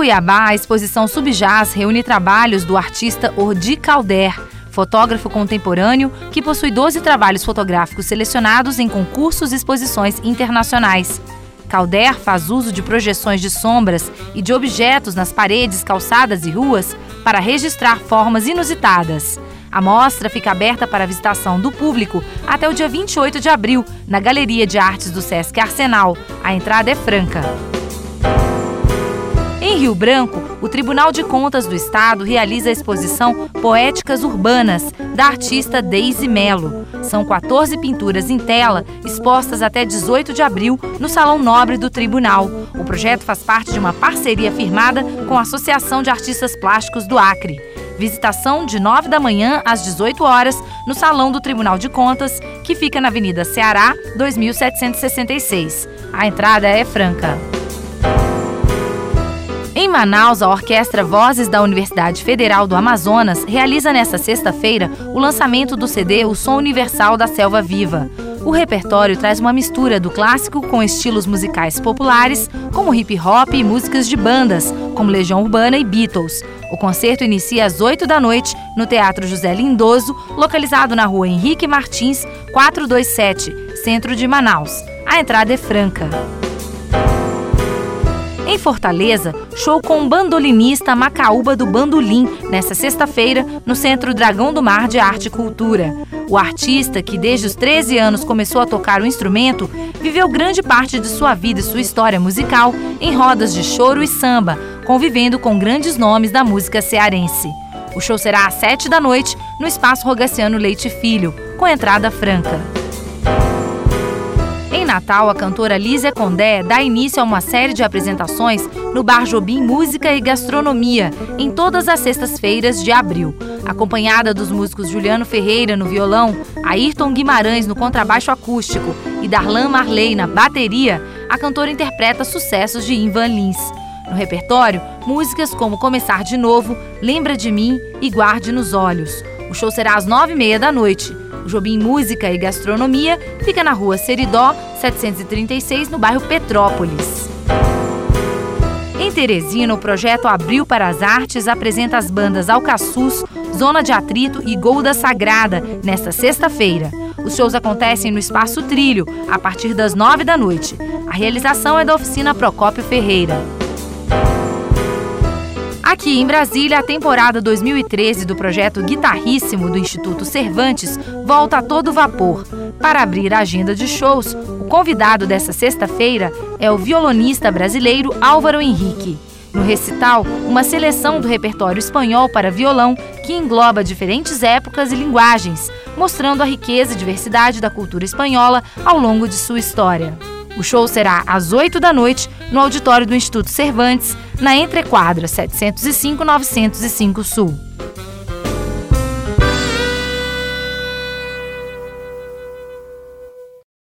Cuiabá, a exposição Subjaz reúne trabalhos do artista Ordi Calder, fotógrafo contemporâneo que possui 12 trabalhos fotográficos selecionados em concursos e exposições internacionais. Calder faz uso de projeções de sombras e de objetos nas paredes, calçadas e ruas para registrar formas inusitadas. A mostra fica aberta para a visitação do público até o dia 28 de abril, na Galeria de Artes do Sesc Arsenal. A entrada é franca. Em Rio Branco, o Tribunal de Contas do Estado realiza a exposição Poéticas Urbanas, da artista Deise Melo. São 14 pinturas em tela, expostas até 18 de abril no Salão Nobre do Tribunal. O projeto faz parte de uma parceria firmada com a Associação de Artistas Plásticos do Acre. Visitação de 9 da manhã às 18 horas no Salão do Tribunal de Contas, que fica na Avenida Ceará, 2766. A entrada é franca. Em Manaus, a Orquestra Vozes da Universidade Federal do Amazonas realiza nesta sexta-feira o lançamento do CD O Som Universal da Selva Viva. O repertório traz uma mistura do clássico com estilos musicais populares, como hip hop e músicas de bandas, como Legião Urbana e Beatles. O concerto inicia às 8 da noite no Teatro José Lindoso, localizado na Rua Henrique Martins, 427, centro de Manaus. A entrada é franca. Em Fortaleza, show com o bandolinista Macaúba do Bandolim, nesta sexta-feira, no Centro Dragão do Mar de Arte e Cultura. O artista, que desde os 13 anos começou a tocar o instrumento, viveu grande parte de sua vida e sua história musical em rodas de choro e samba, convivendo com grandes nomes da música cearense. O show será às 7 da noite, no Espaço Rogaciano Leite Filho, com entrada franca. Em Natal, a cantora Lísia Condé dá início a uma série de apresentações no Bar Jobim Música e Gastronomia, em todas as sextas-feiras de abril. Acompanhada dos músicos Juliano Ferreira no violão, Ayrton Guimarães no contrabaixo acústico e Darlan Marley na bateria, a cantora interpreta sucessos de Ivan Lins. No repertório, músicas como Começar de Novo, Lembra de Mim e Guarde nos Olhos. O show será às 9h30 da noite. O Jobim Música e Gastronomia fica na Rua Seridó, 736, no bairro Petrópolis. Em Teresina, o projeto Abril para as Artes apresenta as bandas Alcaçuz, Zona de Atrito e Golda Sagrada, nesta sexta-feira. Os shows acontecem no Espaço Trilho, a partir das 9 da noite. A realização é da oficina Procópio Ferreira. Aqui em Brasília, a temporada 2013 do projeto Guitarríssimo do Instituto Cervantes volta a todo vapor. Para abrir a agenda de shows, o convidado dessa sexta-feira é o violonista brasileiro Álvaro Henrique. No recital, uma seleção do repertório espanhol para violão que engloba diferentes épocas e linguagens, mostrando a riqueza e diversidade da cultura espanhola ao longo de sua história. O show será às 8 da noite no auditório do Instituto Cervantes, na Entrequadra 705-905 Sul.